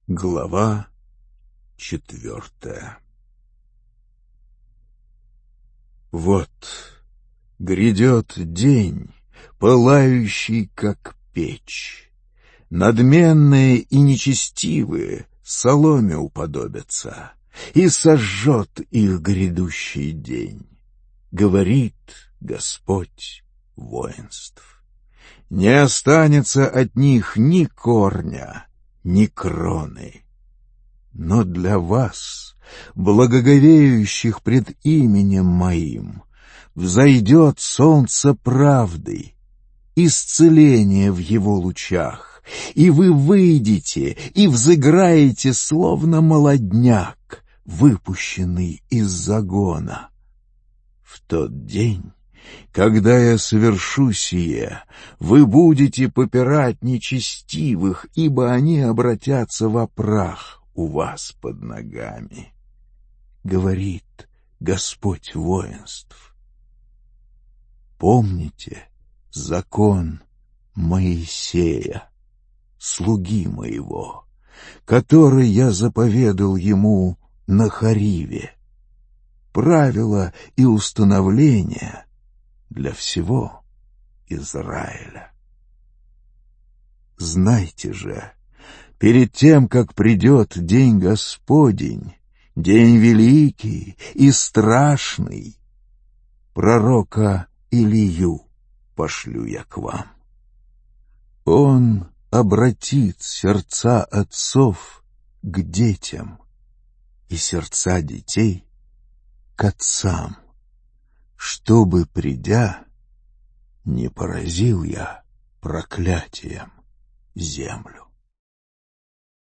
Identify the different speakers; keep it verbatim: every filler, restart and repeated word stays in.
Speaker 1: Глава четвертая. Вот грядет день, пылающий, как печь. Надменные и нечестивые соломе уподобятся, и сожжет их грядущий день, говорит Господь воинств. Не останется от них ни корня, ни кроны. Но для вас, благоговеющих пред именем моим, взойдет солнце правды, исцеление в его лучах, и вы выйдете и взыграете, словно молодняк, выпущенный из загона. В тот день, когда я совершу сие, вы будете попирать нечестивых, ибо они обратятся во прах у вас под ногами, говорит Господь воинств. Помните закон Моисея, слуги моего, который я заповедал ему на Хориве, правила и установления для всего Израиля. Знайте же, перед тем, как придет день Господень, день великий и страшный, пророка Илию пошлю я к вам. Он обратит сердца отцов к детям и сердца детей к отцам, чтобы, придя, не поразил я проклятием землю.